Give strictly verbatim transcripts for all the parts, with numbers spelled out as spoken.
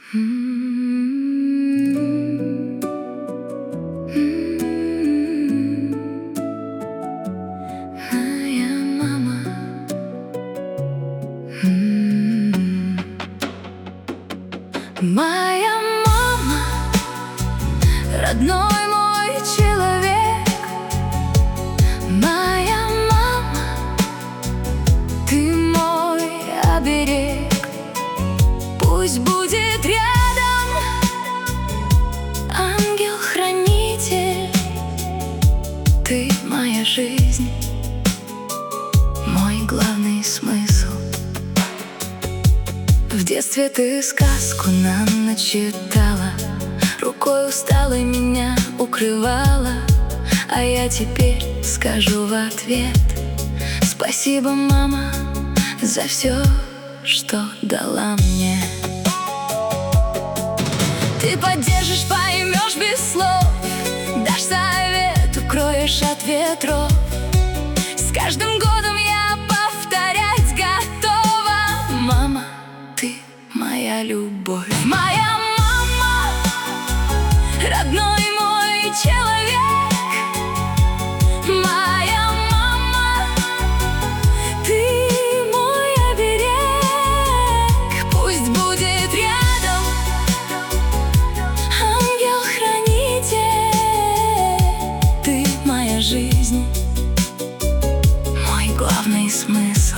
Моя мама. Моя мама, родной мой человек. Моя мама, ты мой оберег. Пусть будет рядом ангел-хранитель. Ты моя жизнь, мой главный смысл. В детстве ты сказку нам начитала, рукой усталой меня укрывала. А я теперь скажу в ответ: спасибо, мама, за все, что дала мне. Ты поддержишь, поймешь без слов, дашь совет, укроешь от ветров. С каждым годом я повторять готова. Мама, ты моя любовь. Моя мама, родной мой человек. Моя мама, ты мой оберег. Пусть будет рядом ангел-хранитель. Ты моя жизнь, мой главный смысл.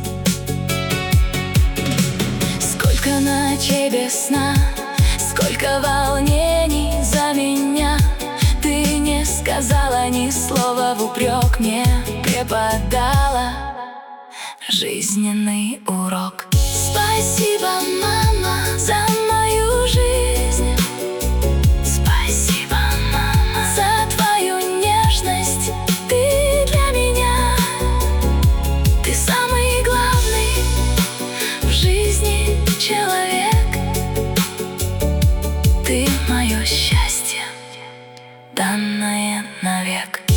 Сколько ночей без сна, сколько волнений за меня. Ты не сказала ни слова в упрек, мне преподала жизненный урок. Спасибо, мама, за мою жизнь. Спасибо, мама, за твою нежность. Ты для меня, ты самый главный в жизни человек. Ты мое счастье, данное навек.